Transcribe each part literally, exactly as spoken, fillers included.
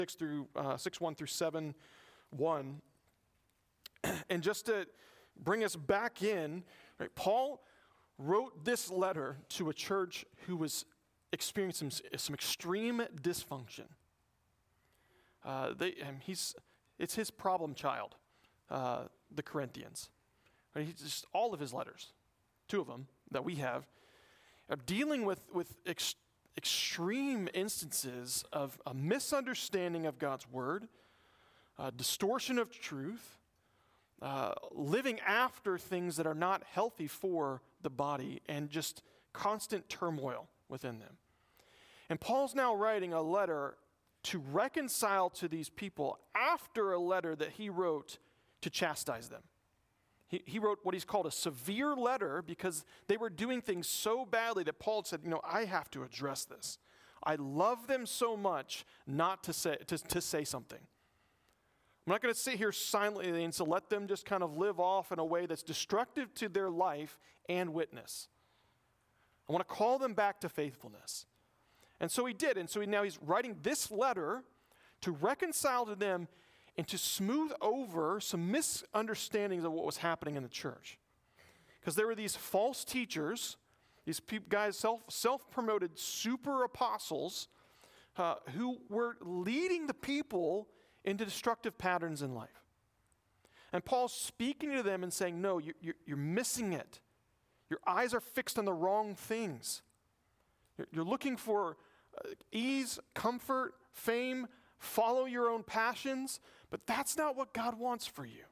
six through uh, six one through seven one, and just to bring us back in, right, Paul wrote this letter to a church who was experiencing some, some extreme dysfunction. Uh, they, um, he's, it's his problem child, uh, the Corinthians. Right? He's just all of his letters, two of them that we have, are dealing with with ex, extreme instances of a misunderstanding of God's word, uh, distortion of truth, uh, living after things that are not healthy for the body, and just constant turmoil within them. And Paul's now writing a letter to reconcile to these people after a letter that he wrote to chastise them. He, he wrote what he's called a severe letter because they were doing things so badly that Paul said, you know, I have to address this. I love them so much not to say, to, to say something. I'm not going to sit here silently and so let them just kind of live off in a way that's destructive to their life and witness. I want to call them back to faithfulness. And so he did. And so he, now he's writing this letter to reconcile to them and to smooth over some misunderstandings of what was happening in the church. Because there were these false teachers, these people, guys, self, self-promoted super apostles uh, who were leading the people into destructive patterns in life. And Paul's speaking to them and saying, no, you're, you're, you're missing it. Your eyes are fixed on the wrong things. You're, you're looking for uh, ease, comfort, fame, follow your own passions, but that's not what God wants for you.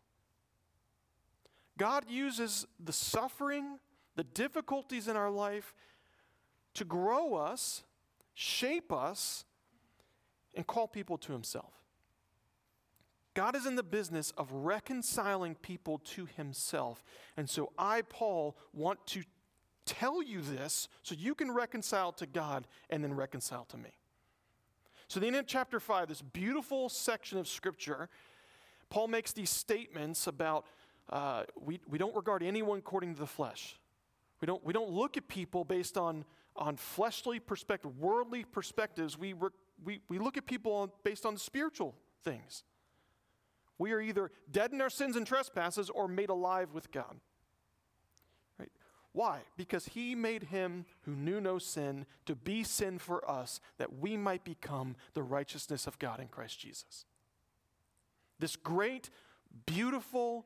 God uses the suffering, the difficulties in our life to grow us, shape us, and call people to himself. God is in the business of reconciling people to himself. And so I, Paul, want to tell you this so you can reconcile to God and then reconcile to me. So then in chapter five, this beautiful section of Scripture, Paul makes these statements about uh, we, we don't regard anyone according to the flesh. We don't, we don't look at people based on, on fleshly perspective, worldly perspectives. We, re, we, we look at people based on spiritual things. We are either dead in our sins and trespasses or made alive with God. Right? Why? Because he made him who knew no sin to be sin for us, that we might become the righteousness of God in Christ Jesus. This great, beautiful,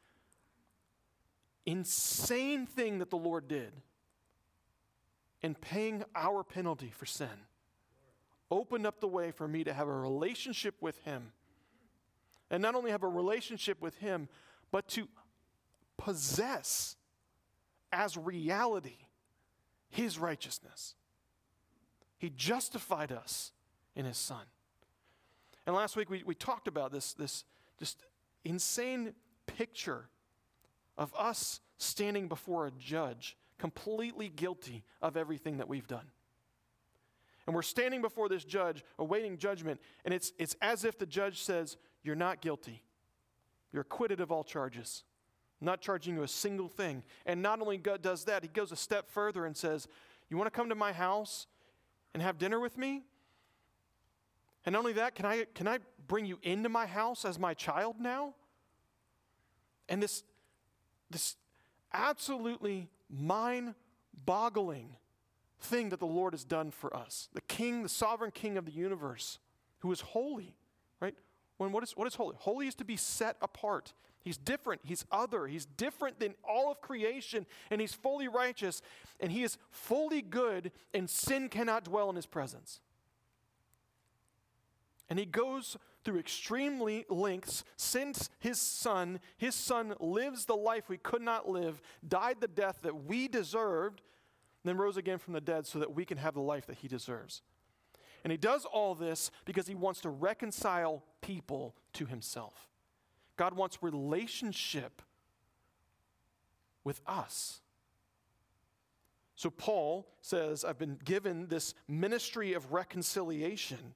insane thing that the Lord did in paying our penalty for sin opened up the way for me to have a relationship with him. And not only have a relationship with him, but to possess as reality his righteousness. He justified us in his Son. And last week we, we talked about this, this just insane picture of us standing before a judge completely guilty of everything that we've done. And we're standing before this judge, awaiting judgment, and it's, it's as if the judge says, you're not guilty. You're acquitted of all charges. I'm not charging you a single thing. And not only God does that, he goes a step further and says, you want to come to my house and have dinner with me? And not only that, can I, can I bring you into my house as my child now? And this, this absolutely mind-boggling thing that the Lord has done for us. The King, the sovereign King of the universe, who is holy, right? When what is what is holy? Holy is to be set apart. He's different. He's other. He's different than all of creation, and he's fully righteous, and he is fully good, and sin cannot dwell in his presence. And he goes through extreme lengths, sends his son. His son lives the life we could not live, died the death that we deserved, then rose again from the dead so that we can have the life that he deserves. And he does all this because he wants to reconcile people to himself. God wants relationship with us. So Paul says, I've been given this ministry of reconciliation.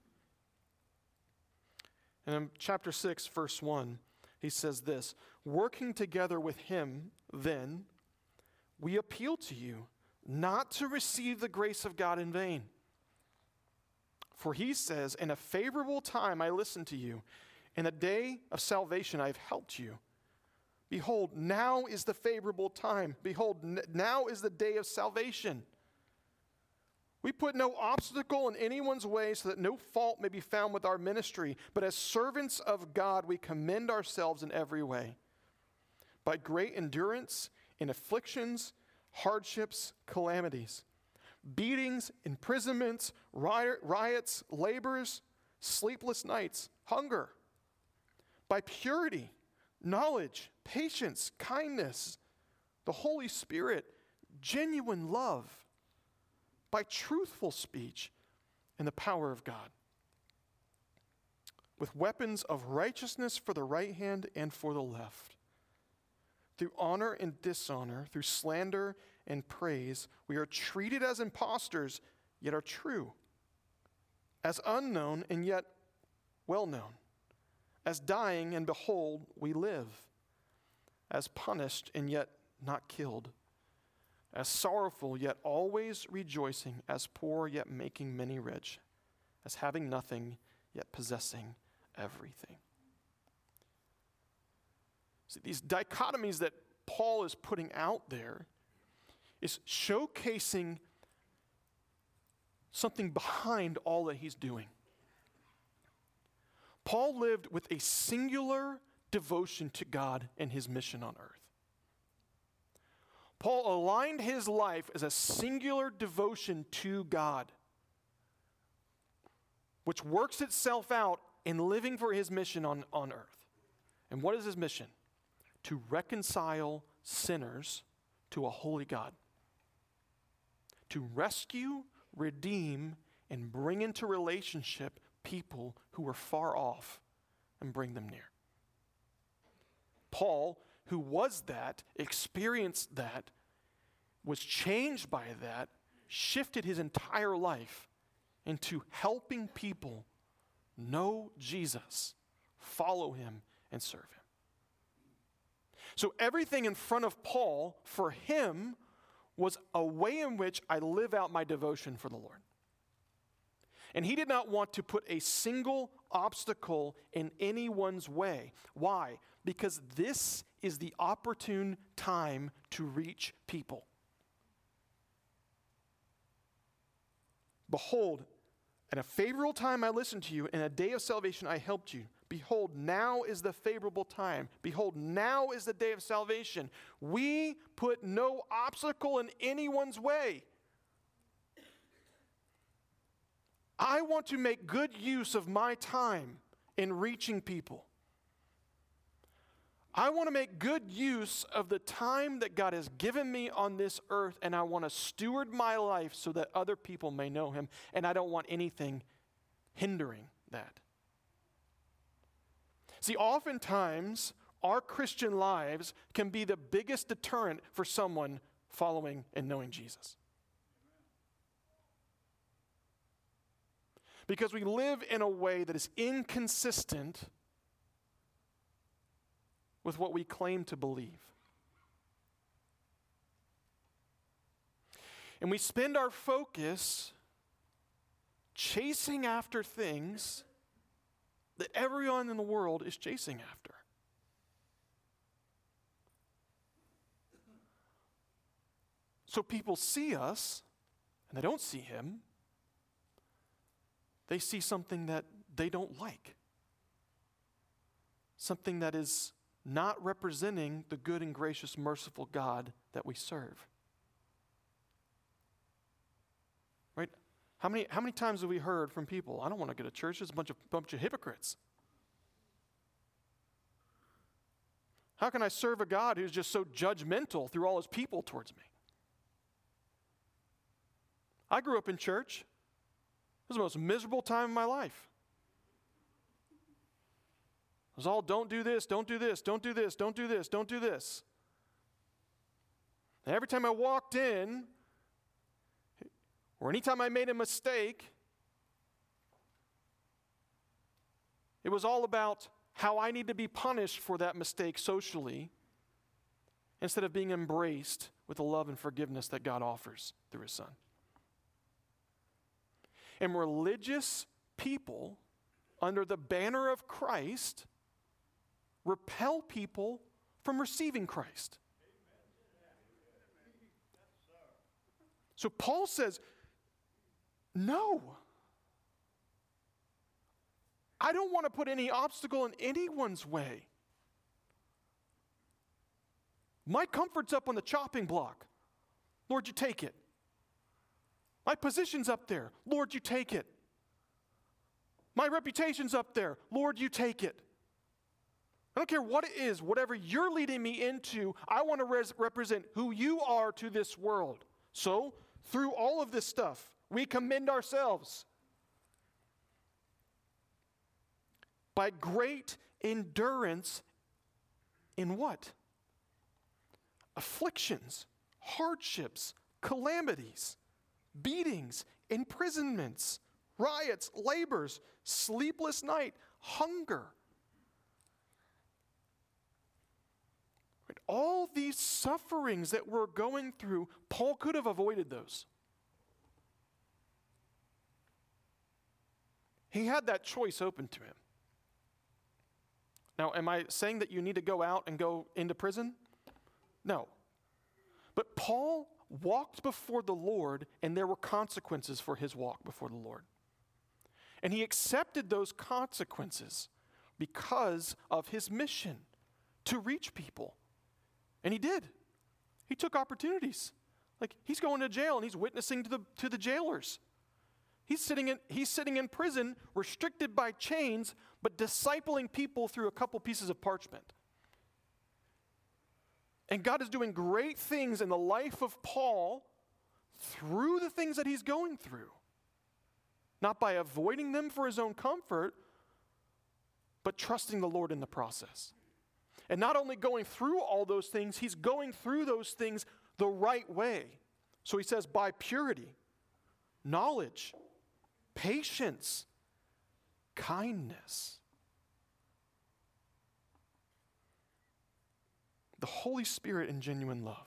And in chapter six, verse one, he says this, working together with him, then, we appeal to you not to receive the grace of God in vain. For he says, in a favorable time I listened to you. In a day of salvation I have helped you. Behold, now is the favorable time. Behold, n- now is the day of salvation. We put no obstacle in anyone's way so that no fault may be found with our ministry. But as servants of God, we commend ourselves in every way. By great endurance in afflictions, hardships, calamities, beatings, imprisonments, riot, riots, labors, sleepless nights, hunger. By purity, knowledge, patience, kindness, the Holy Spirit, genuine love, by truthful speech, and the power of God, with weapons of righteousness for the right hand and for the left. Through honor and dishonor, through slander and praise, we are treated as impostors, yet are true, as unknown and yet well known, as dying and behold, we live, as punished and yet not killed, as sorrowful yet always rejoicing, as poor yet making many rich, as having nothing yet possessing everything. See, these dichotomies that Paul is putting out there is showcasing something behind all that he's doing. Paul lived with a singular devotion to God and his mission on earth. Paul aligned his life as a singular devotion to God, which works itself out in living for his mission on, on earth. And what is his mission? To reconcile sinners to a holy God. To rescue, redeem, and bring into relationship people who were far off and bring them near. Paul, who was that, experienced that, was changed by that, shifted his entire life into helping people know Jesus, follow him, and serve him. So everything in front of Paul, for him, was a way in which I live out my devotion for the Lord. And he did not want to put a single obstacle in anyone's way. Why? Because this is the opportune time to reach people. Behold, at a favorable time I listened to you, in a day of salvation I helped you. Behold, now is the favorable time. Behold, now is the day of salvation. We put no obstacle in anyone's way. I want to make good use of my time in reaching people. I want to make good use of the time that God has given me on this earth, and I want to steward my life so that other people may know him, and I don't want anything hindering that. See, oftentimes, our Christian lives can be the biggest deterrent for someone following and knowing Jesus. Because we live in a way that is inconsistent with what we claim to believe. And we spend our focus chasing after things that everyone in the world is chasing after. So people see us, and they don't see him. They see something that they don't like. Something that is not representing the good and gracious, merciful God that we serve. Right? How many, how many times have we heard from people, I don't want to go to church, there's a bunch of, bunch of hypocrites. How can I serve a God who's just so judgmental through all his people towards me? I grew up in church. It was the most miserable time of my life. It was all, don't do this, don't do this, don't do this, don't do this, don't do this. And every time I walked in, or anytime I made a mistake, it was all about how I need to be punished for that mistake socially instead of being embraced with the love and forgiveness that God offers through his Son. And religious people under the banner of Christ repel people from receiving Christ. So Paul says, no. I don't want to put any obstacle in anyone's way. My comfort's up on the chopping block. Lord, you take it. My position's up there. Lord, you take it. My reputation's up there. Lord, you take it. I don't care what it is, whatever you're leading me into, I want to res- represent who you are to this world. So, through all of this stuff, we commend ourselves by great endurance in what? Afflictions, hardships, calamities, beatings, imprisonments, riots, labors, sleepless night, hunger. Right? All these sufferings that we're going through, Paul could have avoided those. He had that choice open to him. Now, am I saying that you need to go out and go into prison? No. But Paul walked before the Lord, and there were consequences for his walk before the Lord. And he accepted those consequences because of his mission to reach people. And he did. He took opportunities. Like, he's going to jail and he's witnessing to the to the jailers. He's sitting in he's sitting in prison, restricted by chains, but discipling people through a couple pieces of parchment. And God is doing great things in the life of Paul through the things that he's going through. Not by avoiding them for his own comfort, but trusting the Lord in the process. And not only going through all those things, he's going through those things the right way. So he says, by purity, knowledge, patience, kindness. The Holy Spirit in genuine love.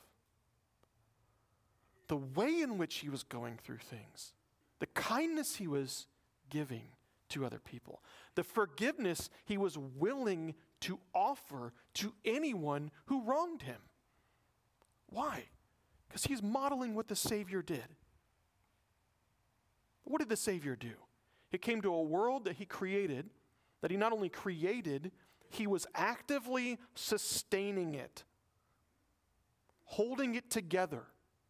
The way in which he was going through things. The kindness he was giving to other people. The forgiveness he was willing to offer to anyone who wronged him. Why? Because he's modeling what the Savior did. What did the Savior do? He came to a world that he created, that he not only created, he was actively sustaining it, holding it together.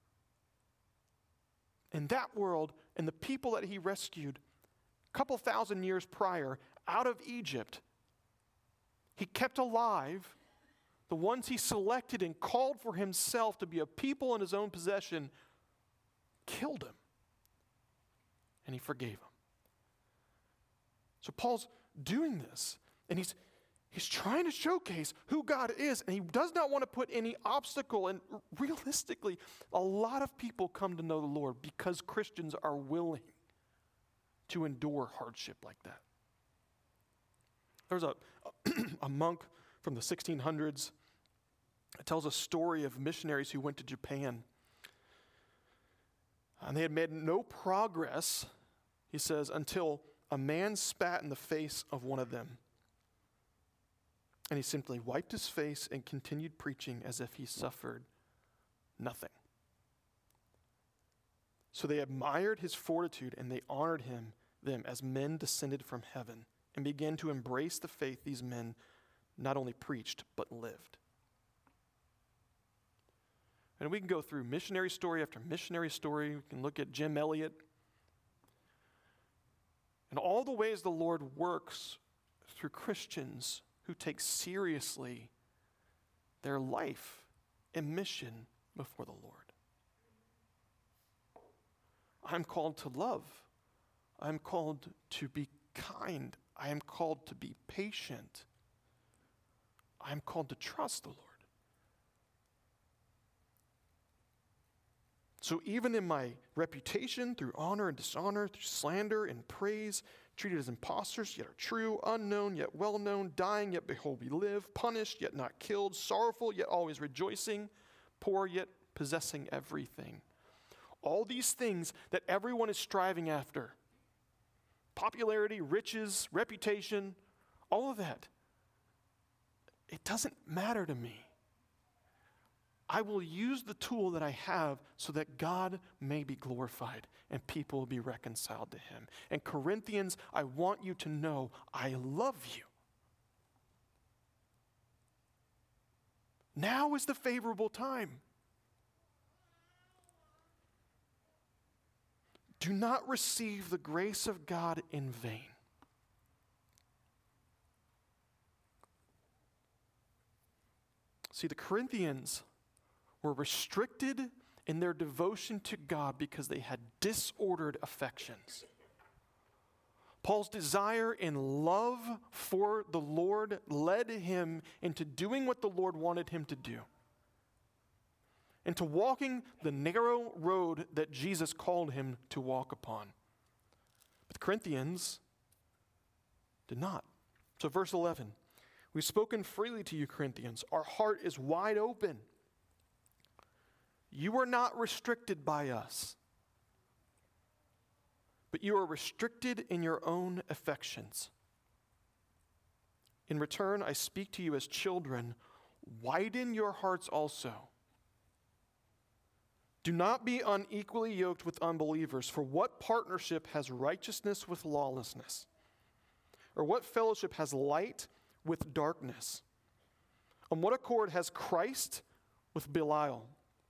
In that world, and the people that he rescued a couple thousand years prior out of Egypt, he kept alive the ones he selected and called for himself to be a people in his own possession, killed him, and he forgave him. So Paul's doing this, and he's he's trying to showcase who God is, and he does not want to put any obstacle. And realistically, a lot of people come to know the Lord because Christians are willing to endure hardship like that. There's a, a monk from the sixteen hundreds. It tells a story of missionaries who went to Japan. And they had made no progress, he says, until a man spat in the face of one of them. And he simply wiped his face and continued preaching as if he suffered nothing. So they admired his fortitude and they honored him, them as men descended from heaven, and began to embrace the faith these men not only preached, but lived. And we can go through missionary story after missionary story. We can look at Jim Elliot. And all the ways the Lord works through Christians who take seriously their life and mission before the Lord. I'm called to love. I'm called to be kind. I am called to be patient. I am called to trust the Lord. So even in my reputation, through honor and dishonor, through slander and praise, treated as impostors, yet are true, unknown, yet well-known, dying, yet behold we live, punished, yet not killed, sorrowful, yet always rejoicing, poor, yet possessing everything. All these things that everyone is striving after, popularity, riches, reputation, all of that. It doesn't matter to me. I will use the tool that I have so that God may be glorified and people will be reconciled to him. And Corinthians, I want you to know I love you. Now is the favorable time. Do not receive the grace of God in vain. See, the Corinthians were restricted in their devotion to God because they had disordered affections. Paul's desire and love for the Lord led him into doing what the Lord wanted him to do, into walking the narrow road that Jesus called him to walk upon. But the Corinthians did not. So verse eleven, we've spoken freely to you, Corinthians. Our heart is wide open. You are not restricted by us, but you are restricted in your own affections. In return, I speak to you as children. Widen your hearts also. Do not be unequally yoked with unbelievers, for what partnership has righteousness with lawlessness? Or what fellowship has light with darkness? On what accord has Christ with Belial?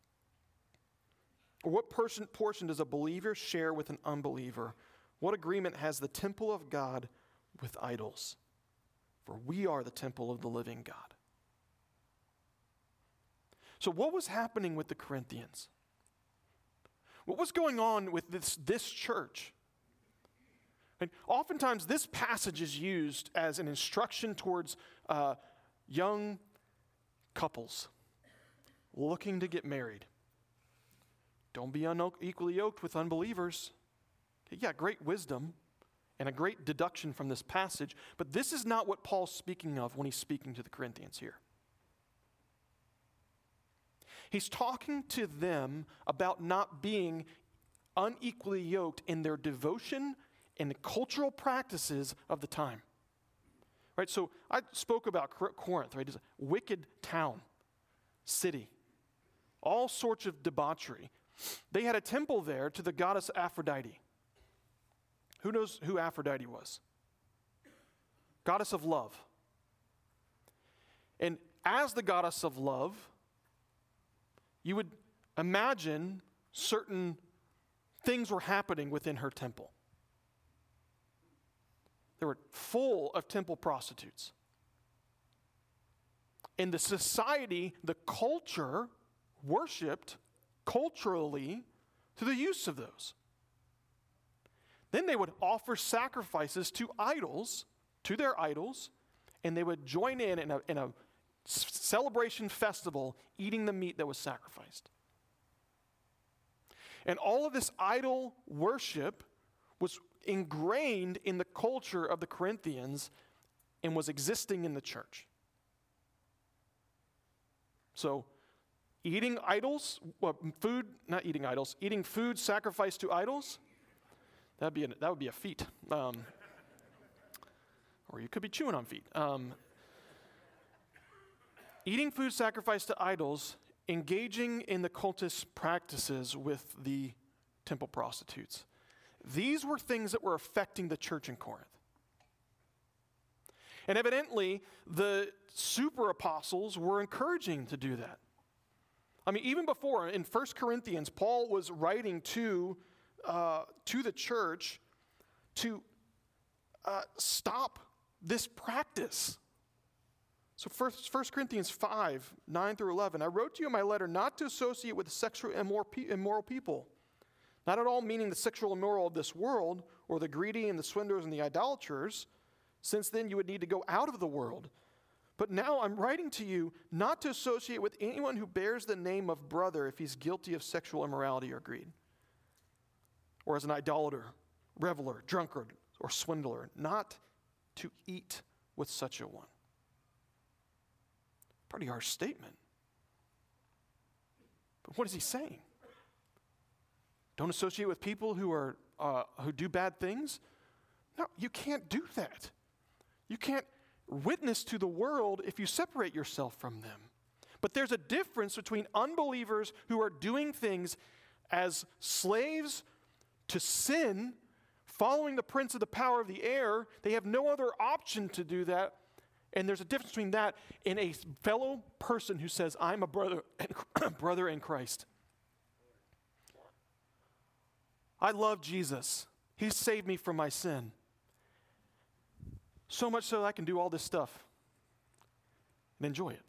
Or what portion, portion does a believer share with an unbeliever? What agreement has the temple of God with idols? For we are the temple of the living God. So what was happening with the Corinthians? What was going on with this, this church? And oftentimes this passage is used as an instruction towards uh, young couples looking to get married. Don't be unequally yoked with unbelievers. Okay, yeah, great wisdom and a great deduction from this passage, but this is not what Paul's speaking of when he's speaking to the Corinthians here. He's talking to them about not being unequally yoked in their devotion and the cultural practices of the time. Right, so I spoke about Corinth, right? It's a wicked town, city, all sorts of debauchery. They had a temple there to the goddess Aphrodite. Who knows who Aphrodite was? Goddess of love. And as the goddess of love, you would imagine certain things were happening within her temple. They were full of temple prostitutes. And the society, the culture, worshipped culturally to the use of those. Then they would offer sacrifices to idols, to their idols, and they would join in in a, in a celebration festival eating the meat that was sacrificed. And all of this idol worship was ingrained in the culture of the Corinthians and was existing in the church. So, eating idols, well, food, not eating idols, eating food sacrificed to idols, that'd be a, that would be a feat. Um, or you could be chewing on feet. Um, eating food sacrificed to idols, engaging in the cultist practices with the temple prostitutes. These were things that were affecting the church in Corinth. And evidently, the super apostles were encouraging to do that. I mean, even before, in First Corinthians, Paul was writing to, uh, to the church to uh, stop this practice. So first, First Corinthians five, nine through eleven, I wrote to you in my letter not to associate with sexual immoral people, not at all meaning the sexual immoral of this world, or the greedy and the swindlers and the idolaters, since then you would need to go out of the world. But now I'm writing to you not to associate with anyone who bears the name of brother if he's guilty of sexual immorality or greed, or as an idolater, reveler, drunkard, or swindler, not to eat with such a one. Pretty harsh statement. But what is he saying? Don't associate with people who are uh, who do bad things? No, you can't do that. You can't witness to the world if you separate yourself from them. But there's a difference between unbelievers who are doing things as slaves to sin, following the prince of the power of the air. They have no other option to do that. And there's a difference between that and a fellow person who says, I'm a brother, brother in Christ. I love Jesus. He saved me from my sin. So much so that I can do all this stuff and enjoy it.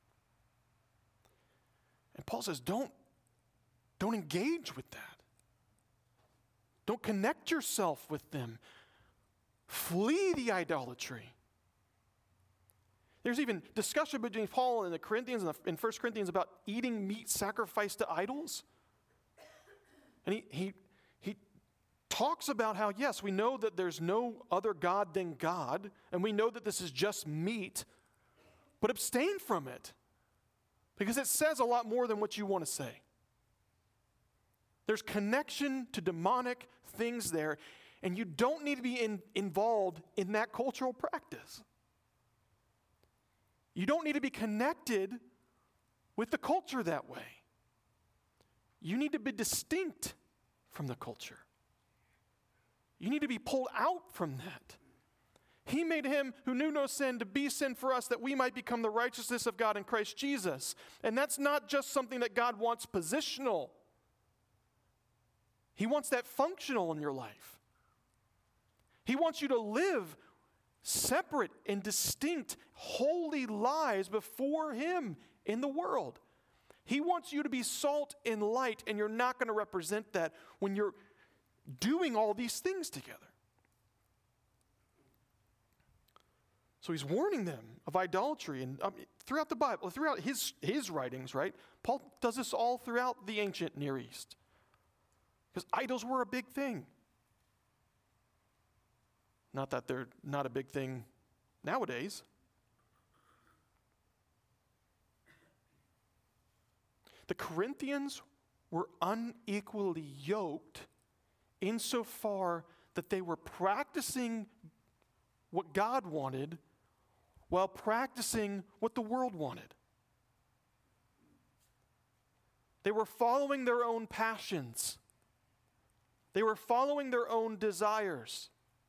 And Paul says, don't, don't engage with that. Don't connect yourself with them. Flee the idolatry. There's even discussion between Paul and the Corinthians in First Corinthians about eating meat sacrificed to idols. And he, he, he talks about how, yes, we know that there's no other God than God, and we know that this is just meat, but abstain from it. Because it says a lot more than what you want to say. There's connection to demonic things there, and you don't need to be in, involved in that cultural practice. You don't need to be connected with the culture that way. You need to be distinct from the culture. You need to be pulled out from that. He made him who knew no sin to be sin for us that we might become the righteousness of God in Christ Jesus. And that's not just something that God wants positional. He wants that functional in your life. He wants you to live separate and distinct, holy lives before him in the world. He wants you to be salt and light, and you're not going to represent that when you're doing all these things together. So he's warning them of idolatry, and um, throughout the Bible, throughout his, his writings, right? Paul does this all throughout the ancient Near East. Because idols were a big thing. Not that they're not a big thing nowadays. The Corinthians were unequally yoked insofar that they were practicing what God wanted while practicing what the world wanted. They were following their own passions. They were following their own desires,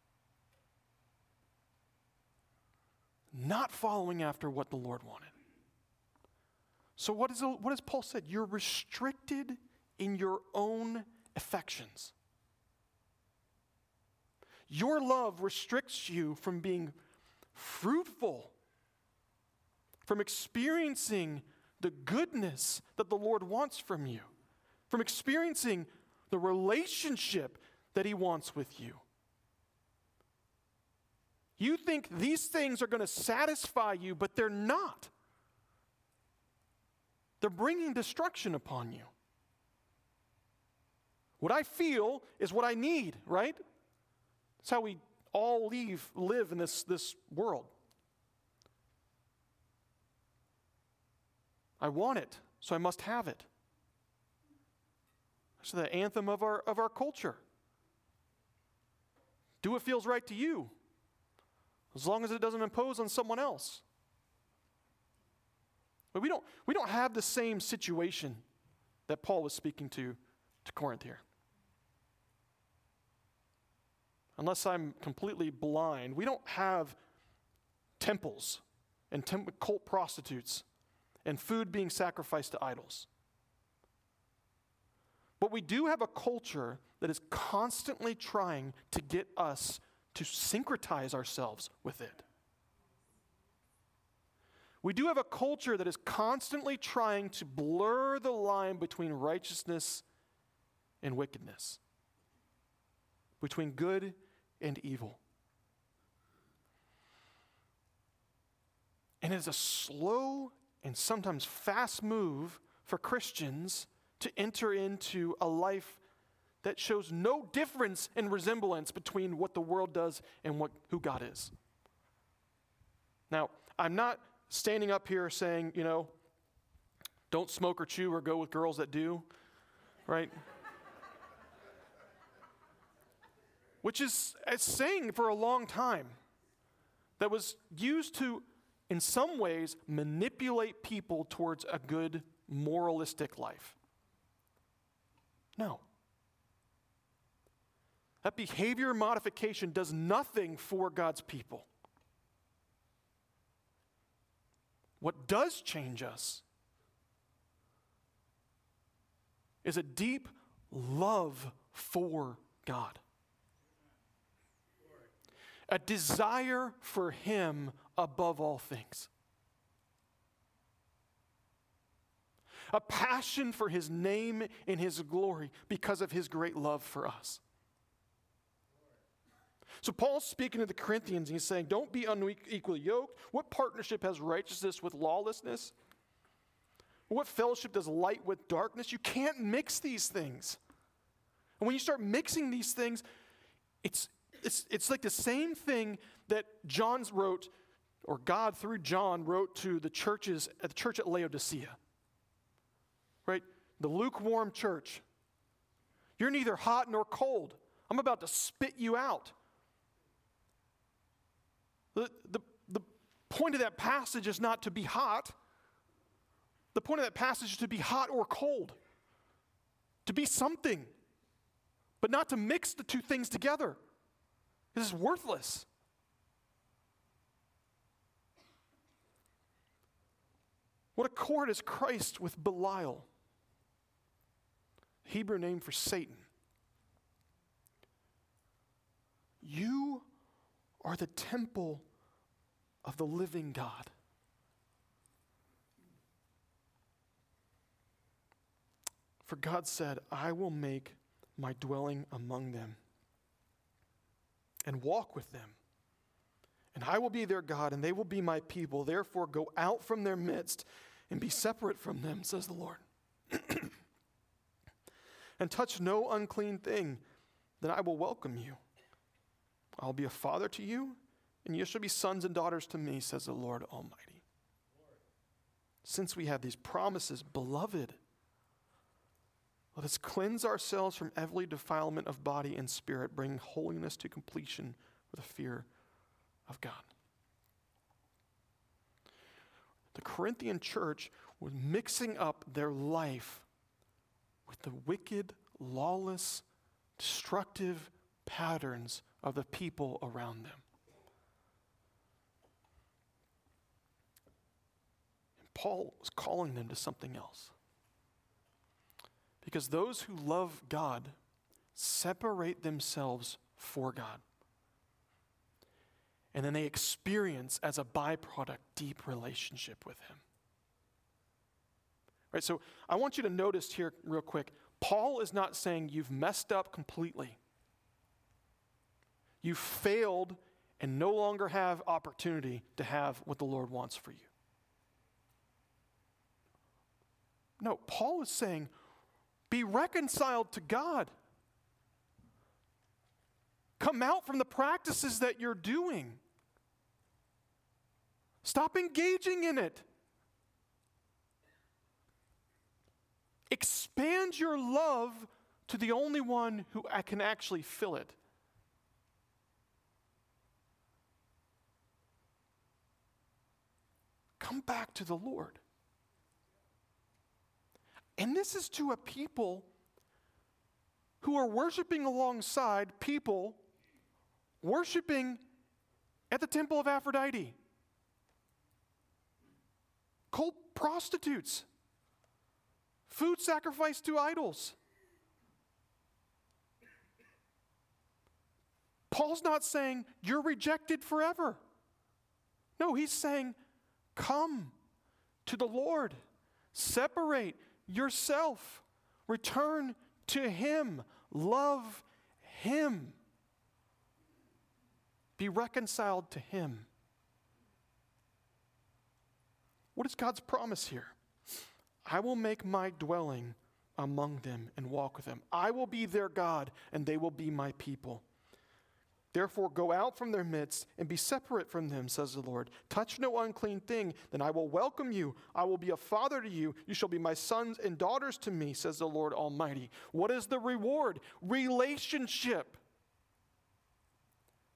not following after what the Lord wanted. So what, is, what has Paul said? You're restricted in your own affections. Your love restricts you from being fruitful, from experiencing the goodness that the Lord wants from you, from experiencing the relationship that he wants with you. You think these things are going to satisfy you, but they're not. They're bringing destruction upon you. What I feel is what I need, right? That's how we all leave, live in this, this world. I want it, so I must have it. That's the anthem of our, of our culture. Do what feels right to you, as long as it doesn't impose on someone else. But we don't, we don't have the same situation that Paul was speaking to to Corinth here. Unless I'm completely blind, we don't have temples and temp- cult prostitutes and food being sacrificed to idols. But we do have a culture that is constantly trying to get us to syncretize ourselves with it. We do have a culture that is constantly trying to blur the line between righteousness and wickedness, between good and evil. And it is a slow and sometimes fast move for Christians to enter into a life that shows no difference in resemblance between what the world does and what, who God is. Now, I'm not standing up here saying, you know, don't smoke or chew or go with girls that do, right? which is a saying for a long time that was used to, in some ways, manipulate people towards a good moralistic life. No. That behavior modification does nothing for God's people. What does change us is a deep love for God. A desire for Him above all things. A passion for His name and His glory because of His great love for us. So Paul's speaking to the Corinthians, and he's saying, don't be unequally yoked. What partnership has righteousness with lawlessness? What fellowship does light with darkness? You can't mix these things. And when you start mixing these things, it's, it's, it's like the same thing that John wrote, or God through John wrote to the churches, at the church at Laodicea. Right? The lukewarm church. You're neither hot nor cold. I'm about to spit you out. The, the, the point of that passage is not to be hot. The point of that passage is to be hot or cold. To be something. But not to mix the two things together. This is worthless. What accord is Christ with Belial? Hebrew name for Satan. You are the temple of the living God. For God said, I will make my dwelling among them and walk with them. And I will be their God, and they will be my people. Therefore, go out from their midst and be separate from them, says the Lord. And touch no unclean thing, then I will welcome you. I'll be a father to you, and you shall be sons and daughters to me, says the Lord Almighty. Lord. Since we have these promises, beloved, let us cleanse ourselves from every defilement of body and spirit, bringing holiness to completion with the fear of God. The Corinthian church was mixing up their life with the wicked, lawless, destructive patterns of the people around them. And Paul was calling them to something else. Because those who love God separate themselves for God. And then they experience, as a byproduct, deep relationship with Him. Right, so I want you to notice here real quick, Paul is not saying you've messed up completely. You failed and no longer have opportunity to have what the Lord wants for you. No, Paul is saying, be reconciled to God. Come out from the practices that you're doing. Stop engaging in it. Expand your love to the only one who can actually fill it. Come back to the Lord. And this is to a people who are worshiping alongside people worshiping at the temple of Aphrodite. Cult prostitutes. Food sacrificed to idols. Paul's not saying you're rejected forever. No, he's saying come to the Lord. Separate yourself. Return to Him. Love Him. Be reconciled to Him. What is God's promise here? I will make my dwelling among them and walk with them. I will be their God, and they will be my people. Therefore, go out from their midst and be separate from them, says the Lord. Touch no unclean thing, then I will welcome you. I will be a father to you. You shall be my sons and daughters to me, says the Lord Almighty. What is the reward? Relationship.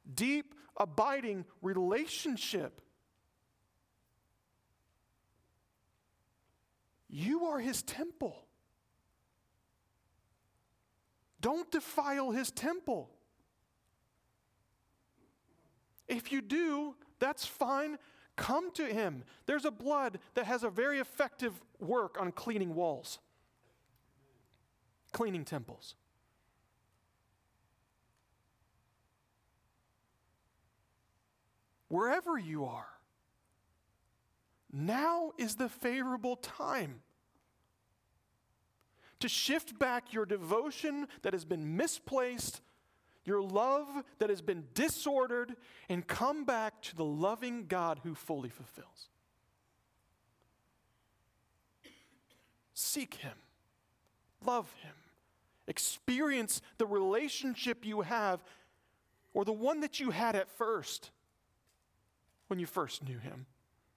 deep, abiding relationship. You are his temple. Don't defile his temple. If you do, that's fine. Come to him. There's a blood that has a very effective work on cleaning walls, cleaning temples. Wherever you are, now is the favorable time to shift back your devotion that has been misplaced, your love that has been disordered, and come back to the loving God who fully fulfills. Seek him. Love him. Experience the relationship you have, or the one that you had at first, when you first knew him.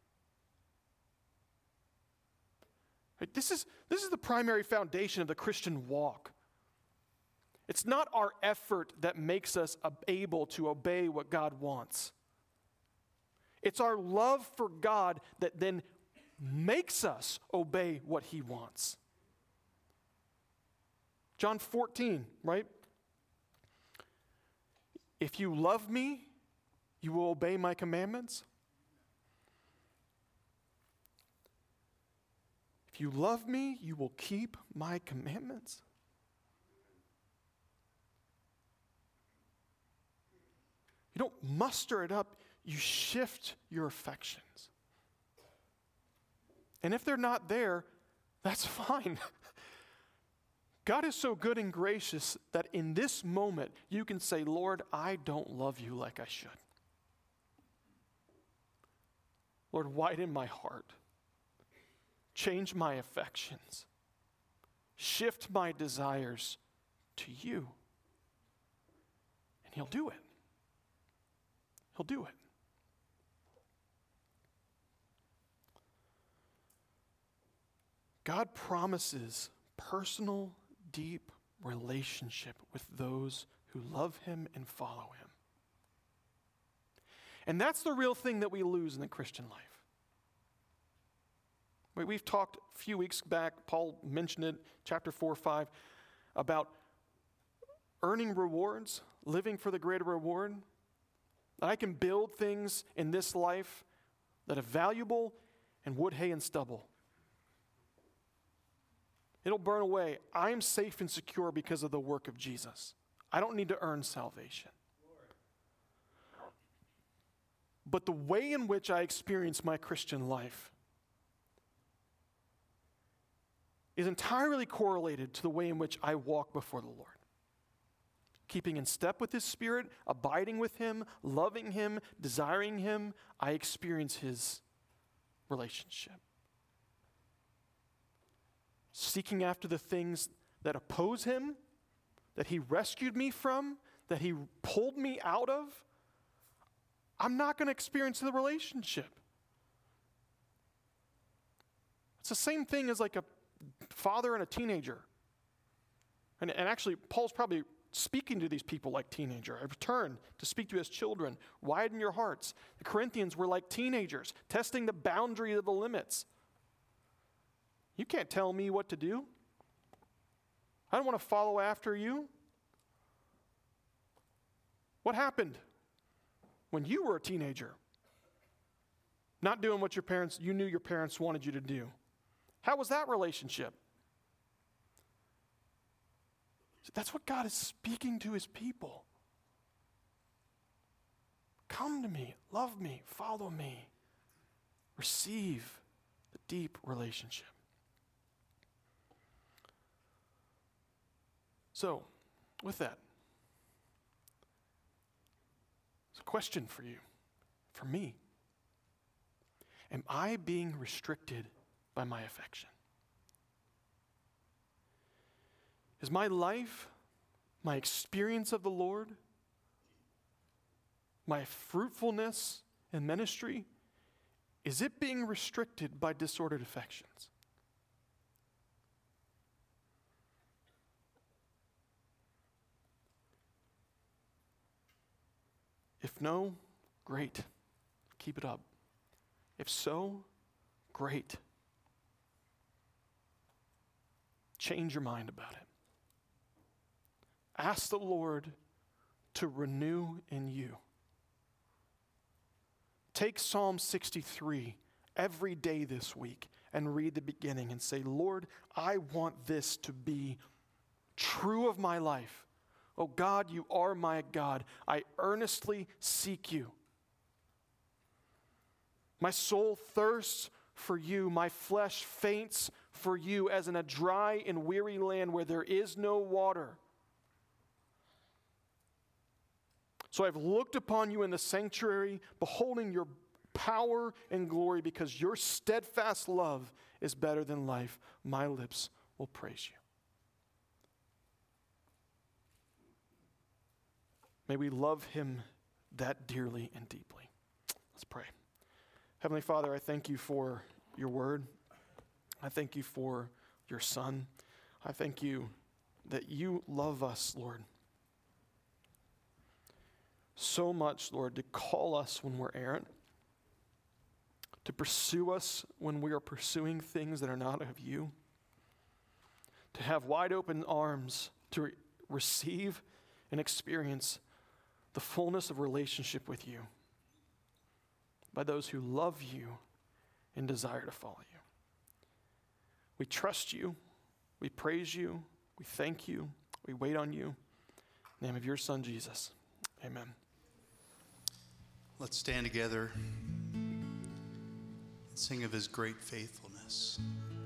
Right? This is, this is the primary foundation of the Christian walk. It's not our effort that makes us able to obey what God wants. It's our love for God that then makes us obey what he wants. John fourteen, right? If you love me, you will obey my commandments. If you love me, you will keep my commandments. You don't muster it up, you shift your affections. And if they're not there, that's fine. God is so good and gracious that in this moment you can say, Lord, I don't love you like I should. Lord, widen my heart. Change my affections. Shift my desires to you. And he'll do it. He'll do it. God promises personal, deep relationship with those who love him and follow him. And that's the real thing that we lose in the Christian life. We've talked a few weeks back, Paul mentioned it, chapter four, five, about earning rewards, living for the greater reward. I can build things in this life that are valuable and wood, hay, and stubble. It'll burn away. I'm safe and secure because of the work of Jesus. I don't need to earn salvation. But the way in which I experience my Christian life is entirely correlated to the way in which I walk before the Lord. Keeping in step with his Spirit, abiding with him, loving him, desiring him, I experience his relationship. Seeking after the things that oppose him, that he rescued me from, that he pulled me out of, I'm not going to experience the relationship. It's the same thing as like a father and a teenager. And, and actually, Paul's probably speaking to these people like teenager. I return to speak to his children. Widen your hearts. The Corinthians were like teenagers, testing the boundary of the limits. You can't tell me what to do. I don't want to follow after you. What happened when you were a teenager? Not doing what your parents, you knew your parents wanted you to do. How was that relationship? That's what God is speaking to his people. Come to me, love me, follow me. Receive the deep relationship. So, with that, it's a question for you, for me. Am I being restricted by my affection? Is my life, my experience of the Lord, my fruitfulness in ministry, is it being restricted by disordered affections? If no, great. Keep it up. If so, great. Change your mind about it. Ask the Lord to renew in you. Take Psalm sixty-three every day this week and read the beginning and say, Lord, I want this to be true of my life. Oh God, you are my God. I earnestly seek you. My soul thirsts for you. My flesh faints for you as in a dry and weary land where there is no water. So I've looked upon you in the sanctuary, beholding your power and glory, because your steadfast love is better than life. My lips will praise you. May we love him that dearly and deeply. Let's pray. Heavenly Father, I thank you for your word. I thank you for your Son. I thank you that you love us, Lord, so much, Lord, to call us when we're errant, to pursue us when we are pursuing things that are not of you, to have wide open arms to re- receive and experience the fullness of relationship with you by those who love you and desire to follow you. We trust you. We praise you. We thank you. We wait on you. In the name of your Son, Jesus. Amen. Let's stand together and sing of his great faithfulness.